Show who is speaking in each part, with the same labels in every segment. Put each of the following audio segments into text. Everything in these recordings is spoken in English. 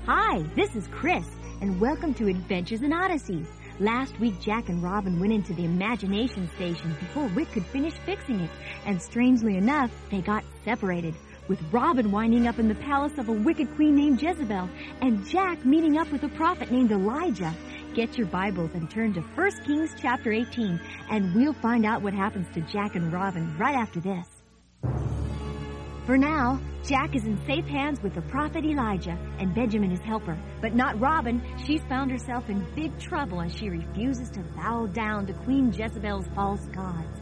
Speaker 1: Hi, this is Chris, and welcome to Adventures in Odysseys. Last week, Jack and Robin went into the imagination station before Wick could finish fixing it, and strangely enough, they got separated, with Robin winding up in the palace of a wicked queen named Jezebel, and Jack meeting up with a prophet named Elijah. Get your Bibles and turn to 1 Kings chapter 18, and we'll find out what happens to Jack and Robin right after this. For now, Jack is in safe hands with the prophet Elijah and Benjamin his helper. But not Robin. She's found herself in big trouble as she refuses to bow down to Queen Jezebel's false gods.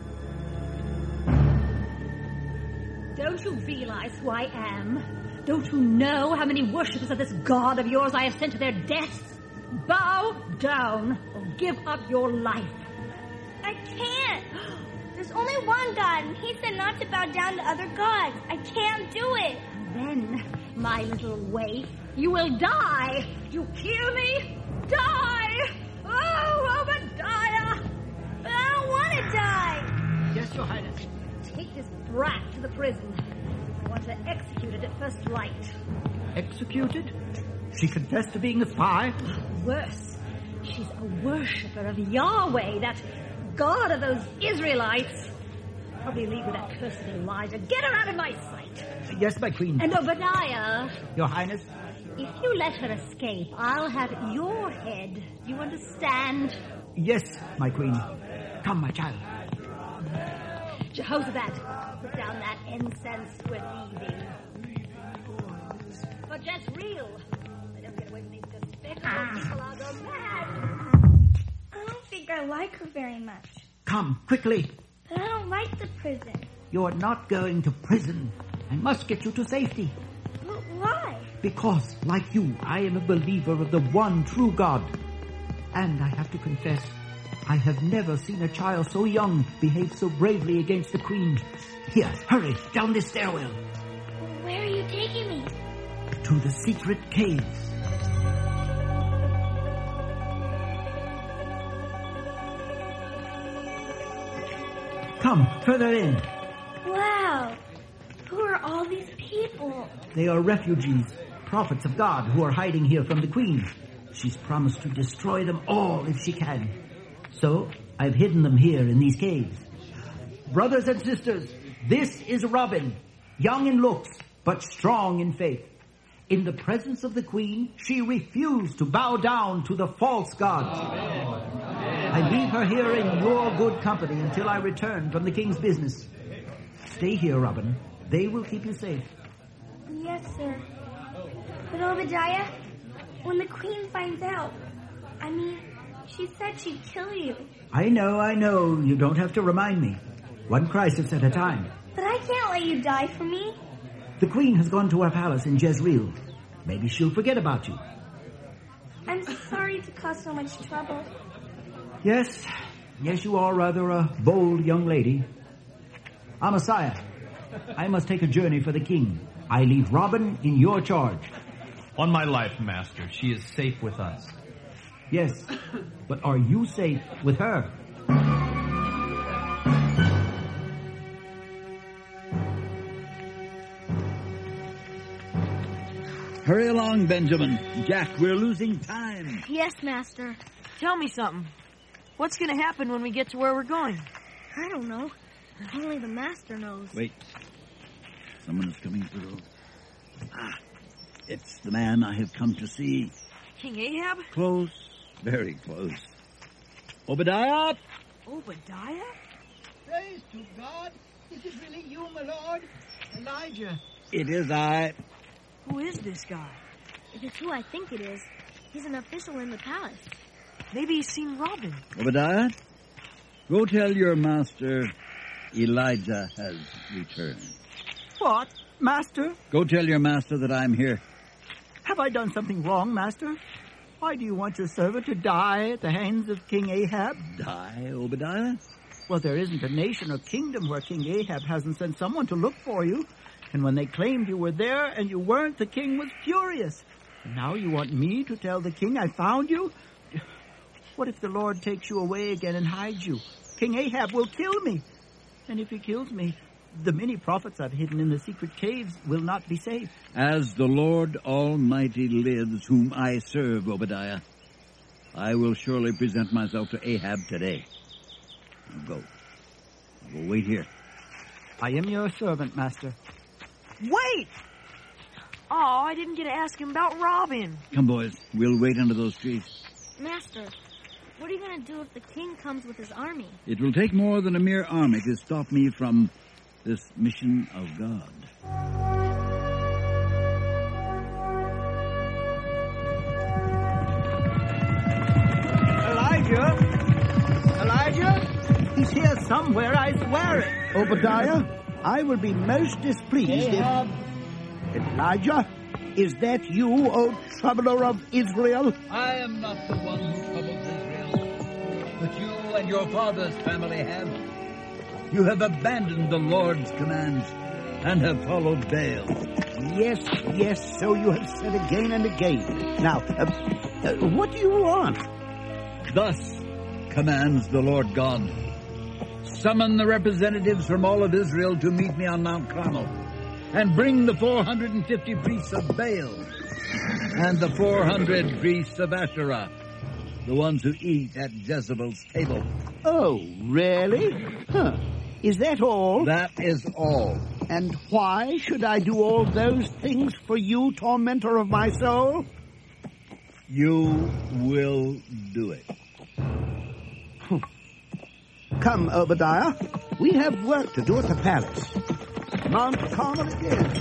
Speaker 2: Don't you realize who I am? Don't you know how many worshippers of this god of yours I have sent to their deaths? Bow down or give up your life.
Speaker 3: I can't. There's only one God, and he said not to bow down to other gods. I can't do it.
Speaker 2: Then, my little waif, you will die. You hear me? Die! Oh, Obadiah!
Speaker 3: But I don't want to die.
Speaker 4: Yes, Your Highness.
Speaker 2: Take this brat to the prison. I want to execute it at first light.
Speaker 4: Executed? She confessed to being a spy?
Speaker 2: Worse, she's a worshipper of Yahweh, that God of those Israelites. Probably league with that cursed Elijah. Get her out of my sight.
Speaker 4: Yes, my queen.
Speaker 2: And Obadiah.
Speaker 4: Your Highness.
Speaker 2: If you let her escape, I'll have your head. You understand?
Speaker 4: Yes, my queen. Come, my child.
Speaker 2: Jehoshaphat, put down that incense. We're leaving. For Jezreel. I don't get away from these despicable people. I'll go mad.
Speaker 3: I don't think I like her very much.
Speaker 4: Come, quickly.
Speaker 3: But I don't like the prison.
Speaker 4: You're not going to prison. I must get you to safety.
Speaker 3: But why?
Speaker 4: Because, like you, I am a believer of the one true God. And I have to confess, I have never seen a child so young behave so bravely against the queen. Here, hurry, down this stairwell.
Speaker 3: Where are you taking me?
Speaker 4: To the secret caves. Come, further in.
Speaker 3: Wow. Who are all these people?
Speaker 4: They are refugees, prophets of God, who are hiding here from the queen. She's promised to destroy them all if she can. So, I've hidden them here in these caves. Brothers and sisters, this is Robin, young in looks, but strong in faith. In the presence of the queen, she refused to bow down to the false gods. I leave her here in your good company until I return from the king's business. Stay here, Robin. They will keep you safe.
Speaker 3: Yes, sir. But Obadiah, when the queen finds out, she said she'd kill you.
Speaker 4: I know. You don't have to remind me. One crisis at a time.
Speaker 3: But I can't let you die for me.
Speaker 4: The queen has gone to her palace in Jezreel. Maybe she'll forget about you.
Speaker 3: I'm sorry to cause so much trouble.
Speaker 4: Yes, you are rather a bold young lady. Amaziah, I must take a journey for the king. I leave Robin in your charge.
Speaker 5: On my life, master, she is safe with us.
Speaker 4: Yes, but are you safe with her?
Speaker 6: Hurry along, Benjamin. Jack, we're losing time.
Speaker 1: Yes, Master.
Speaker 7: Tell me something. What's going to happen when we get to where we're going?
Speaker 1: I don't know. Only the Master knows.
Speaker 6: Wait. Someone is coming through. It's the man I have come to see.
Speaker 7: King Ahab?
Speaker 6: Close. Very close. Obadiah?
Speaker 7: Obadiah?
Speaker 4: Praise to God. Is it really you, my lord? Elijah.
Speaker 6: It is I.
Speaker 7: Who is this guy?
Speaker 1: If it's who I think it is, he's an official in the palace.
Speaker 7: Maybe he's seen Robin.
Speaker 6: Obadiah, go tell your master Elijah has returned.
Speaker 4: What, master?
Speaker 6: Go tell your master that I'm here.
Speaker 4: Have I done something wrong, master? Why do you want your servant to die at the hands of King Ahab?
Speaker 6: Die, Obadiah?
Speaker 4: Well, there isn't a nation or kingdom where King Ahab hasn't sent someone to look for you. And when they claimed you were there and you weren't, the king was furious. And now you want me to tell the king I found you? What if the Lord takes you away again and hides you? King Ahab will kill me. And if he kills me, The many prophets I've hidden in the secret caves will not be safe.
Speaker 6: As the Lord Almighty lives, whom I serve, Obadiah, I will surely present myself to Ahab today. Now go. I will wait here.
Speaker 4: I am your servant, Master.
Speaker 7: Wait! Oh, I didn't get to ask him about Robin.
Speaker 6: Come, boys. We'll wait under those trees.
Speaker 1: Master, what are you going to do if the king comes with his army?
Speaker 6: It will take more than a mere army to stop me from this mission of God.
Speaker 4: Elijah? He's here somewhere, I swear it.
Speaker 8: Obadiah, I will be most displeased if... Elijah, is that you, O troubler of Israel?
Speaker 6: I am not the one who troubles Israel, but you and your father's family have. You have abandoned the Lord's commands and have followed Baal.
Speaker 8: Yes, so you have said again and again. Now, what do you want?
Speaker 6: Thus commands the Lord God. Summon the representatives from all of Israel to meet me on Mount Carmel, and bring the 450 priests of Baal and the 400 priests of Asherah, the ones who eat at Jezebel's table.
Speaker 8: Oh, really? Huh. Is that all?
Speaker 6: That is all.
Speaker 8: And why should I do all those things for you, tormentor of my soul?
Speaker 6: You will do it.
Speaker 8: Come, Obadiah. We have work to do at the palace. Mount Carmel again.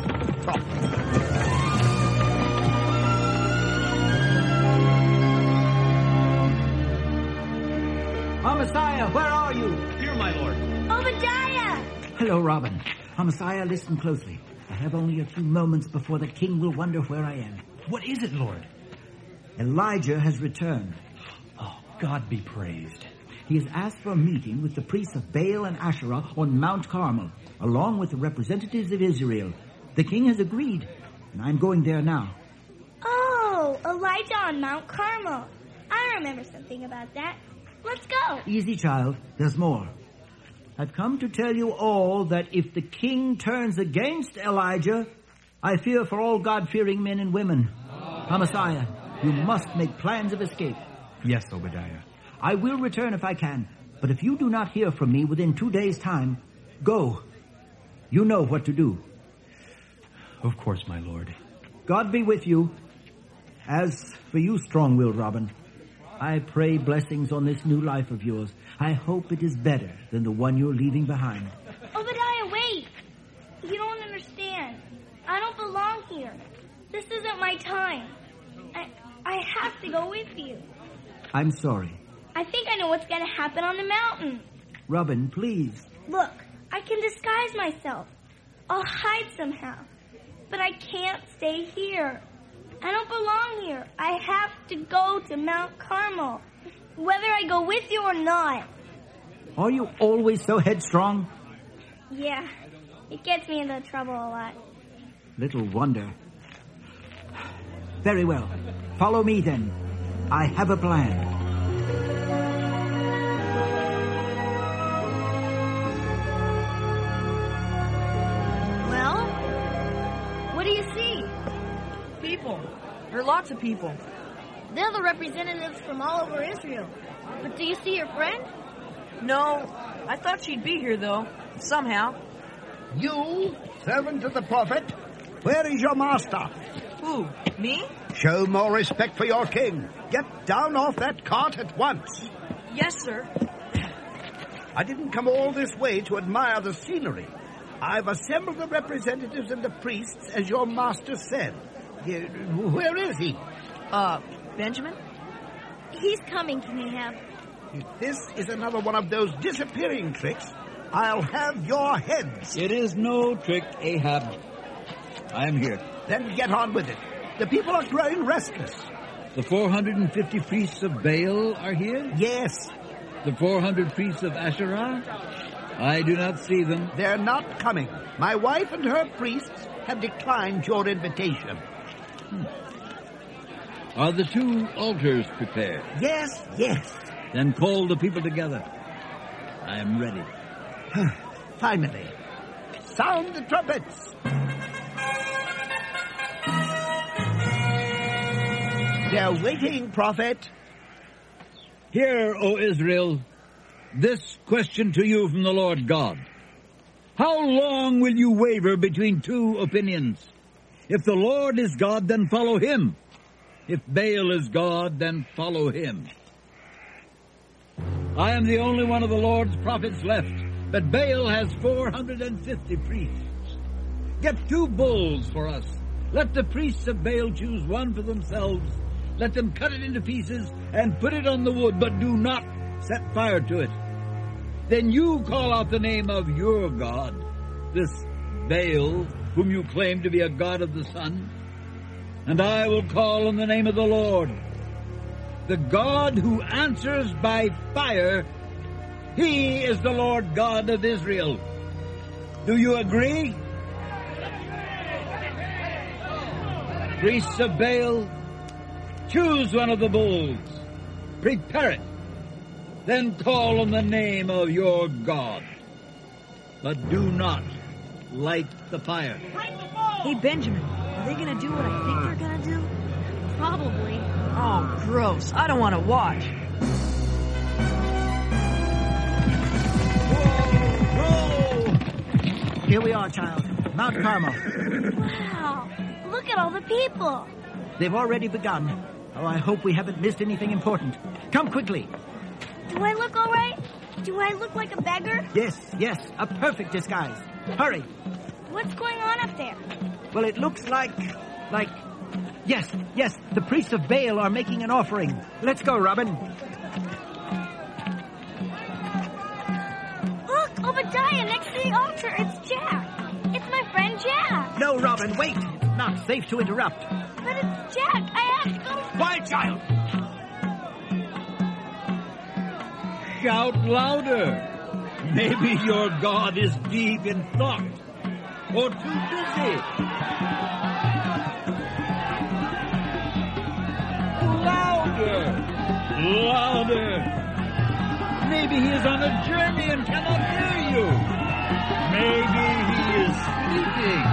Speaker 4: Amaziah, where are you?
Speaker 5: Here, my lord.
Speaker 3: Obadiah!
Speaker 4: Hello, Robin. Amaziah, listen closely. I have only a few moments before the king will wonder where I am.
Speaker 5: What is it, Lord?
Speaker 4: Elijah has returned.
Speaker 5: Oh, God be praised.
Speaker 4: He has asked for a meeting with the priests of Baal and Asherah on Mount Carmel, along with the representatives of Israel. The king has agreed, and I'm going there now.
Speaker 3: Oh, Elijah on Mount Carmel. I remember something about that. Let's go.
Speaker 4: Easy, child. There's more. I've come to tell you all that if the king turns against Elijah, I fear for all God-fearing men and women. Amaziah, you must make plans of escape.
Speaker 5: Yes, Obadiah.
Speaker 4: I will return if I can, but if you do not hear from me within 2 days' time, go. You know what to do.
Speaker 5: Of course, my lord.
Speaker 4: God be with you. As for you, strong-willed Robin, I pray blessings on this new life of yours. I hope it is better than the one you're leaving behind.
Speaker 3: Obadiah, wait! You don't understand. I don't belong here. This isn't my time. I have to go with you.
Speaker 4: I'm sorry.
Speaker 3: I think I know what's going to happen on the mountain.
Speaker 4: Robin, please.
Speaker 3: Look, I can disguise myself. I'll hide somehow. But I can't stay here. I don't belong here. I have to go to Mount Carmel, whether I go with you or not.
Speaker 4: Are you always so headstrong?
Speaker 3: Yeah, it gets me into trouble a lot.
Speaker 4: Little wonder. Very well. Follow me then. I have a plan.
Speaker 1: Well, what do you see?
Speaker 7: People. There are lots of people.
Speaker 1: They're the representatives from all over Israel. But do you see your friend?
Speaker 7: No, I thought she'd be here, though. Somehow.
Speaker 8: You, servant of the prophet, where is your master?
Speaker 7: Who? Me?
Speaker 8: Show more respect for your king. Get down off that cart at once.
Speaker 7: Yes, sir.
Speaker 8: I didn't come all this way to admire the scenery. I've assembled the representatives and the priests as your master said. Where is he?
Speaker 7: Benjamin?
Speaker 1: He's coming, King Ahab.
Speaker 8: If this is another one of those disappearing tricks, I'll have your heads.
Speaker 6: It is no trick, Ahab. I am here.
Speaker 8: Then get on with it. The people are growing restless.
Speaker 6: The 450 priests of Baal are here?
Speaker 8: Yes.
Speaker 6: The 400 priests of Asherah? I do not see them.
Speaker 8: They're not coming. My wife and her priests have declined your invitation.
Speaker 6: Are the 2 altars prepared?
Speaker 8: Yes.
Speaker 6: Then call the people together. I am ready.
Speaker 8: Finally. sound the trumpets. They're waiting, prophet.
Speaker 6: Hear, O Israel, this question to you from the Lord God. How long will you waver between two opinions? If the Lord is God, then follow him. If Baal is God, then follow him. I am the only one of the Lord's prophets left, but Baal has 450 priests. Get 2 bulls for us. Let the priests of Baal choose one for themselves. Let them cut it into pieces and put it on the wood, but do not set fire to it. Then you call out the name of your God, this Baal, whom you claim to be a god of the sun, and I will call on the name of the Lord, the God who answers by fire. He is the Lord God of Israel. Do you agree? Priests of Baal, choose one of the bulls, prepare it, then call on the name of your God. But do not light the fire.
Speaker 7: Hey, Benjamin, are they going to do what I think they're going to do?
Speaker 2: Probably.
Speaker 7: Oh, gross. I don't want to watch.
Speaker 4: Whoa! Here we are, child. Mount Carmel.
Speaker 3: Wow. Look at all the people.
Speaker 4: They've already begun. Oh, I hope we haven't missed anything important. Come quickly.
Speaker 3: Do I look all right? Do I look like a beggar?
Speaker 4: Yes, a perfect disguise. Hurry.
Speaker 3: What's going on up there?
Speaker 4: Well, it looks like... Yes, the priests of Baal are making an offering. Let's go, Robin.
Speaker 3: Look, Obadiah next to the altar. It's Jack. It's my friend Jack.
Speaker 4: No, Robin, wait. It's not safe to interrupt.
Speaker 3: But it's Jack. I have to go...
Speaker 4: Quiet, child.
Speaker 6: Shout louder. Maybe your God is deep in thought or too busy. Louder. Maybe he is on a journey and cannot hear you. Maybe he is sleeping.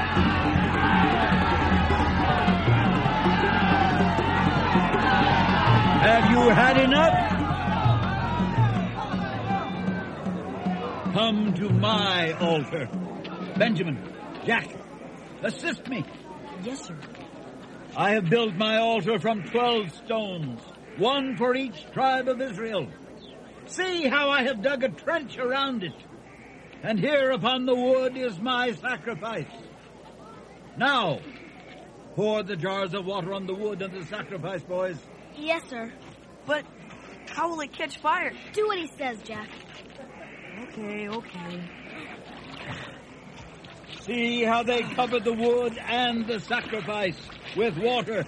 Speaker 6: Have you had enough? Come to my altar. Benjamin, Jack, assist me.
Speaker 7: Yes, sir.
Speaker 6: I have built my altar from 12 stones, one for each tribe of Israel. See how I have dug a trench around it. And here upon the wood is my sacrifice. Now, pour the jars of water on the wood and the sacrifice, boys.
Speaker 3: Yes, sir.
Speaker 7: But how will it catch fire?
Speaker 3: Do what he says, Jack.
Speaker 7: Okay.
Speaker 6: See how they covered the wood and the sacrifice with water.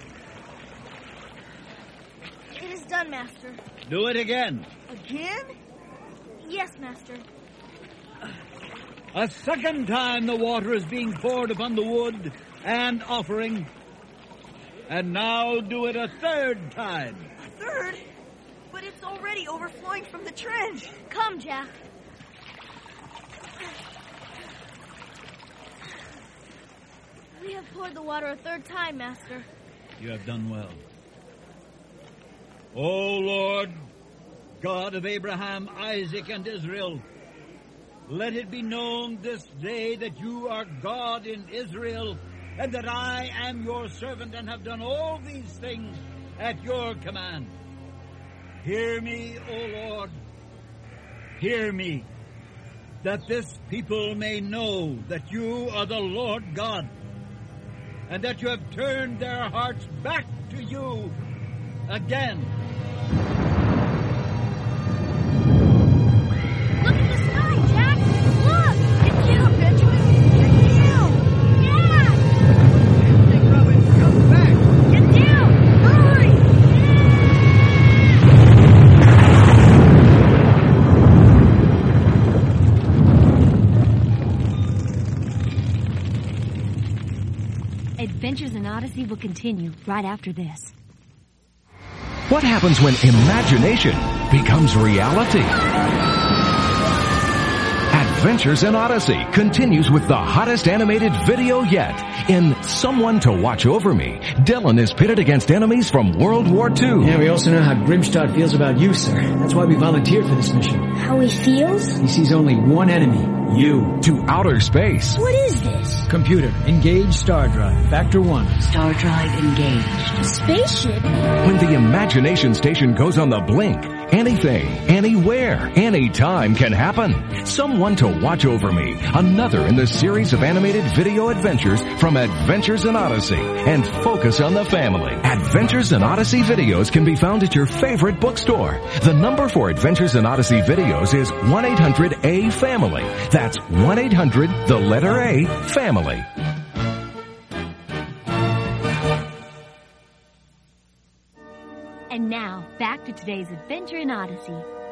Speaker 3: It is done, Master.
Speaker 6: Do it again.
Speaker 7: Again?
Speaker 3: Yes, Master.
Speaker 6: A second time the water is being poured upon the wood and offering. And now do it a third time.
Speaker 7: A third? But it's already overflowing from the trench.
Speaker 3: Come, Jack. We have poured the water a third time, Master.
Speaker 6: You have done well. O Lord, God of Abraham, Isaac, and Israel, let it be known this day that you are God in Israel, and that I am your servant and have done all these things at your command. Hear me, O Lord, hear me, that this people may know that you are the Lord God, and that you have turned their hearts back to you again.
Speaker 3: Look at the sky, Jack! Look! It's you, Benjamin! It's you! Jack!
Speaker 4: Hey, Robin, come back!
Speaker 3: It's you! Hurry!
Speaker 1: Adventures in Odyssey will continue right after this.
Speaker 9: What happens when imagination becomes reality? Adventures in Odyssey continues with the hottest animated video yet. In Someone to Watch Over Me, Dylan is pitted against enemies from World War II.
Speaker 10: Yeah, we also know how Grimstad feels about you, sir. That's why we volunteered for this mission.
Speaker 3: How he feels?
Speaker 10: He sees only one enemy, you.
Speaker 9: To outer space.
Speaker 3: What is this?
Speaker 10: Computer, engage star drive, factor 1.
Speaker 11: Star drive engaged.
Speaker 3: A spaceship?
Speaker 9: When the imagination station goes on the blink, anything, anywhere, anytime can happen. Someone to Watch Over Me, another in the series of animated video adventures from Adventures in Odyssey, and focus on the family. Adventures in Odyssey videos can be found at your favorite bookstore. The number for Adventures in Odyssey videos is 1-800-A-FAMILY. That's 1-800, the letter A, family.
Speaker 1: And now, back to today's Adventure in Odyssey.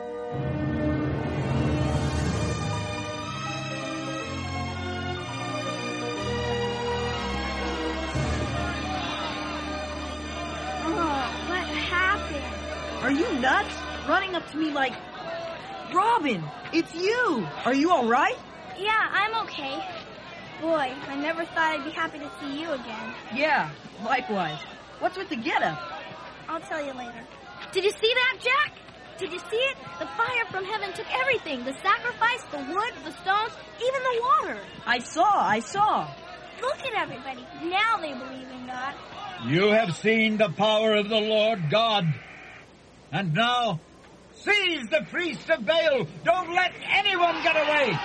Speaker 3: What happened?
Speaker 7: Are you nuts? Running up to me like... Robin, it's you! Are you alright?
Speaker 3: Yeah, I'm okay. Boy, I never thought I'd be happy to see you again.
Speaker 7: Yeah, likewise. What's with the getup?
Speaker 3: I'll tell you later. Did you see that, Jack? Did you see it? The fire from heaven took everything. The sacrifice, the wood, the stones, even the water.
Speaker 7: I saw.
Speaker 3: Look at everybody. Now they believe in God.
Speaker 6: You have seen the power of the Lord God. And now, seize the priests of Baal. Don't let anyone get away.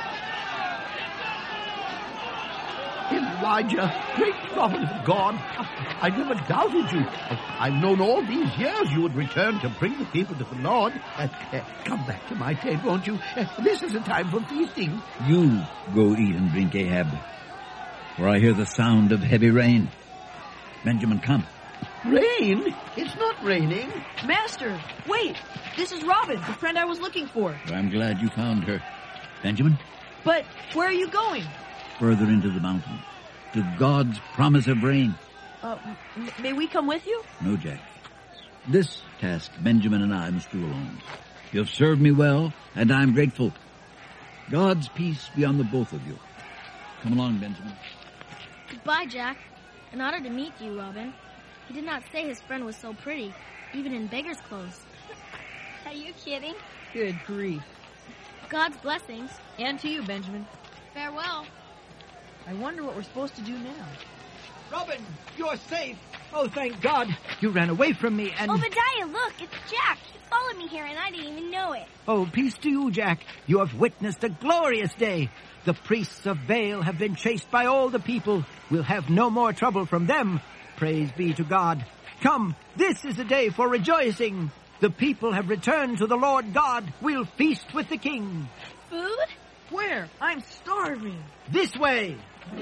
Speaker 8: Elijah, great prophet of God, I never doubted you. I've known all these years you would return to bring the people to the Lord. Come back to my table, won't you? This is a time for feasting.
Speaker 6: You go eat and drink, Ahab, for I hear the sound of heavy rain. Benjamin, come.
Speaker 8: Rain? It's not raining.
Speaker 7: Master, wait. This is Robin, the friend I was looking for.
Speaker 6: I'm glad you found her. Benjamin?
Speaker 7: But where are you going?
Speaker 6: Further into the mountains, to God's promise of rain.
Speaker 7: May we come with you?
Speaker 6: No, Jack. This task Benjamin and I must do alone. You have served me well, and I'm grateful. God's peace be on the both of you. Come along, Benjamin.
Speaker 3: Goodbye, Jack. An honor to meet you, Robin. He did not say his friend was so pretty, even in beggar's clothes. Are you kidding?
Speaker 7: Good grief.
Speaker 3: God's blessings.
Speaker 7: And to you, Benjamin.
Speaker 3: Farewell.
Speaker 7: I wonder what we're supposed to do now.
Speaker 4: Robin, you're safe. Oh, thank God. You ran away from me and...
Speaker 3: Obadiah, look, it's Jack. He followed me here and I didn't even know it.
Speaker 4: Oh, peace to you, Jack. You have witnessed a glorious day. The priests of Baal have been chased by all the people. We'll have no more trouble from them. Praise be to God. Come, this is a day for rejoicing. The people have returned to the Lord God. We'll feast with the king.
Speaker 3: Food?
Speaker 7: Where? I'm starving.
Speaker 4: This way.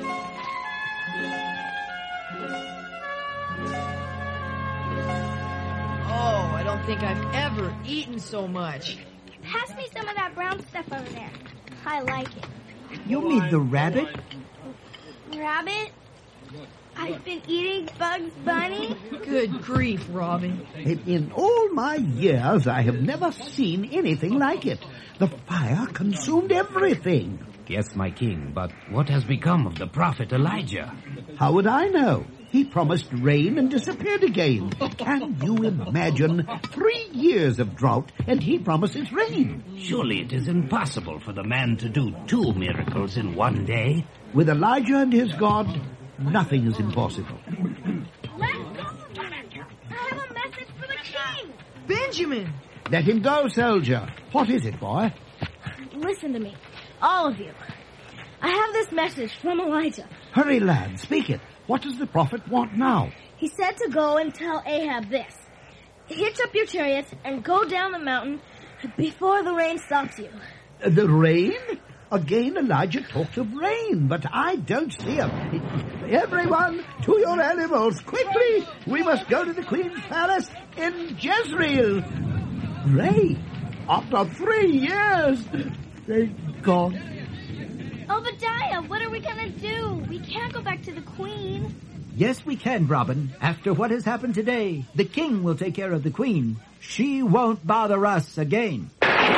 Speaker 7: Oh, I don't think I've ever eaten so much.
Speaker 3: Pass me some of that brown stuff over there. I like it.
Speaker 4: You mean the rabbit?
Speaker 3: Rabbit? I've been eating Bugs Bunny?
Speaker 7: Good grief, Robin.
Speaker 8: In all my years, I have never seen anything like it. The fire consumed everything.
Speaker 12: Yes, my king, but what has become of the prophet Elijah?
Speaker 8: How would I know? He promised rain and disappeared again. Can you imagine? 3 years of drought, and he promises rain.
Speaker 12: Surely it is impossible for the man to do 2 miracles in one day.
Speaker 8: With Elijah and his God, nothing is impossible.
Speaker 3: Let's go! I have a message for the king!
Speaker 7: Benjamin!
Speaker 8: Let him go, soldier. What is it, boy?
Speaker 3: Listen to me, all of you. I have this message from Elijah.
Speaker 8: Hurry, lad, speak it. What does the prophet want now?
Speaker 3: He said to go and tell Ahab this. Hitch up your chariots and go down the mountain before the rain stops you.
Speaker 8: The rain? Again, Elijah talks of rain, but I don't see him. Everyone, to your animals, quickly! We must go to the Queen's palace in Jezreel. Rain? After 3 years? Thank God.
Speaker 3: Obadiah, what are we going to do? We can't go back to the Queen.
Speaker 4: Yes, we can, Robin. After what has happened today, the king will take care of the Queen. She won't bother us again.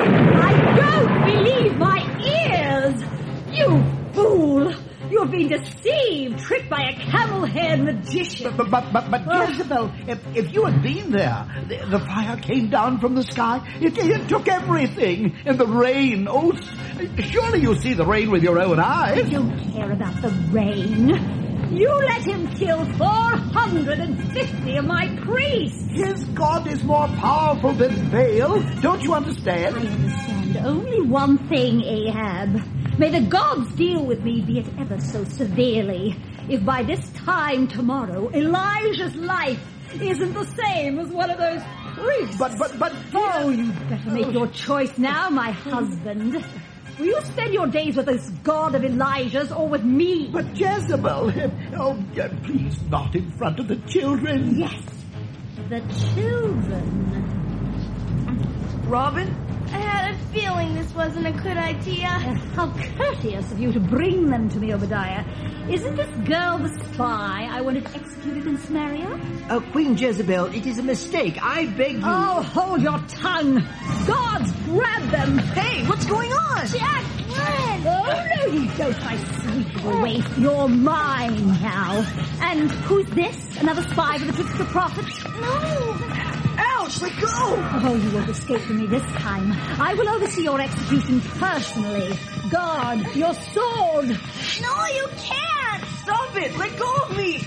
Speaker 2: I don't believe my ears! You fool! You've been deceived, tricked by a camel-haired magician.
Speaker 8: But Jezebel, if you had been there, the fire came down from the sky. It took everything. And the rain. Oh, surely you see the rain with your own eyes.
Speaker 2: I don't care about the rain. You let him kill 450 of my priests.
Speaker 8: His God is more powerful than Baal. Don't you understand?
Speaker 2: I understand only one thing, Ahab. May the gods deal with me, be it ever so severely, if by this time tomorrow Elijah's life isn't the same as one of those priests.
Speaker 8: But...
Speaker 2: Oh, you'd better make your choice now, my husband. Will you spend your days with this God of Elijah's or with me?
Speaker 8: But Jezebel, please not in front of the children.
Speaker 2: Yes, the children.
Speaker 7: Robin?
Speaker 3: I had a feeling this wasn't a good idea.
Speaker 2: How courteous of you to bring them to me, Obadiah. Isn't this girl the spy I wanted executed in Samaria?
Speaker 4: Queen Jezebel, it is a mistake. I beg you.
Speaker 2: Oh, hold your tongue. Gods, grab them.
Speaker 7: Hey, what's going on?
Speaker 3: Jack, run!
Speaker 2: Oh, no, you don't. I sweep you away. You're mine now. And who's this? Another spy for the trickster prophets?
Speaker 3: No!
Speaker 7: Ouch, let go!
Speaker 2: Oh, you won't escape from me this time. I will oversee your execution personally. Guard your sword.
Speaker 3: No, you can't!
Speaker 7: Stop it! Let go of me!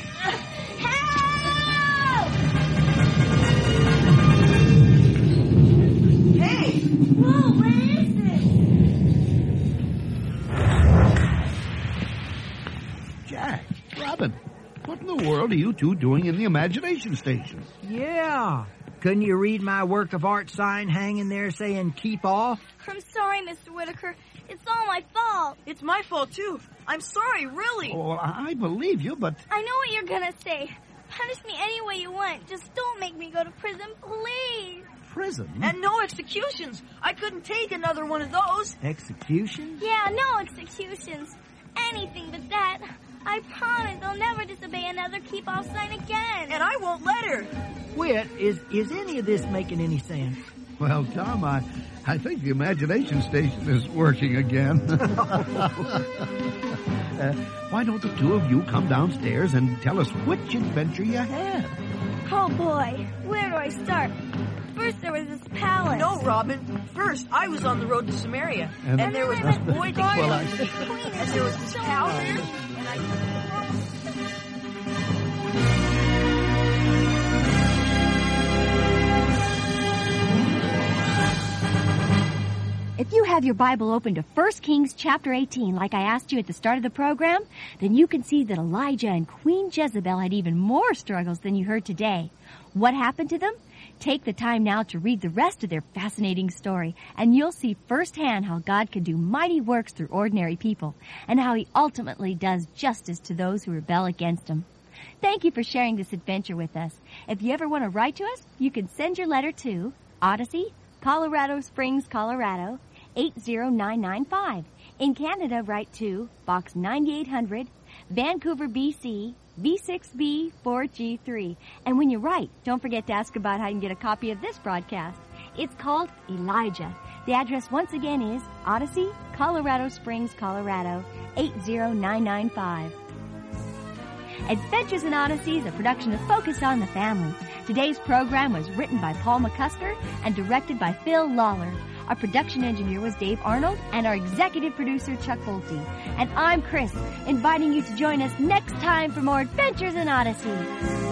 Speaker 3: Help!
Speaker 7: Hey!
Speaker 3: Whoa, what is this?
Speaker 8: Jack, Robin, what in the world are you two doing in the imagination station?
Speaker 4: Yeah. Couldn't you read my work of art sign hanging there saying keep off?
Speaker 3: I'm sorry, Mr. Whitaker. It's all my fault.
Speaker 7: It's my fault, too. I'm sorry, really.
Speaker 8: Oh, I believe you, but...
Speaker 3: I know what you're gonna say. Punish me any way you want. Just don't make me go to prison, please.
Speaker 8: Prison?
Speaker 7: And no executions. I couldn't take another one of those.
Speaker 4: Execution?
Speaker 3: Yeah, no executions. Anything but that. I promise I'll never disobey another keep-off sign again.
Speaker 7: And I won't let her.
Speaker 4: Whit, is any of this making any sense?
Speaker 8: Well, Tom, I think the imagination station is working again. Why don't the two of you come downstairs and tell us which adventure you had?
Speaker 3: Oh, boy. Where do I start? First there was this palace.
Speaker 7: No, Robin. First, I was on the road to Samaria.
Speaker 8: And
Speaker 7: there was
Speaker 3: this
Speaker 7: boy to
Speaker 3: garden.
Speaker 7: kill.
Speaker 3: And
Speaker 7: there was this cow there. And
Speaker 1: If you have your Bible open to 1 Kings chapter 18, like I asked you at the start of the program, then you can see that Elijah and Queen Jezebel had even more struggles than you heard today. What happened to them? Take the time now to read the rest of their fascinating story, and you'll see firsthand how God can do mighty works through ordinary people, and how He ultimately does justice to those who rebel against Him. Thank you for sharing this adventure with us. If you ever want to write to us, you can send your letter to Odyssey, Colorado Springs, Colorado, 80995. In Canada, write to Box 9800, Vancouver, BC, V6B 4G3. And when you write, don't forget to ask about how you can get a copy of this broadcast. It's called Elijah. The address once again is Odyssey, Colorado Springs, Colorado, 80995. Adventures in Odyssey is a production of Focus on the Family. Today's program was written by Paul McCusker and directed by Phil Lawler. Our production engineer was Dave Arnold, and our executive producer, Chuck Bolte. And I'm Chris, inviting you to join us next time for more Adventures in Odyssey.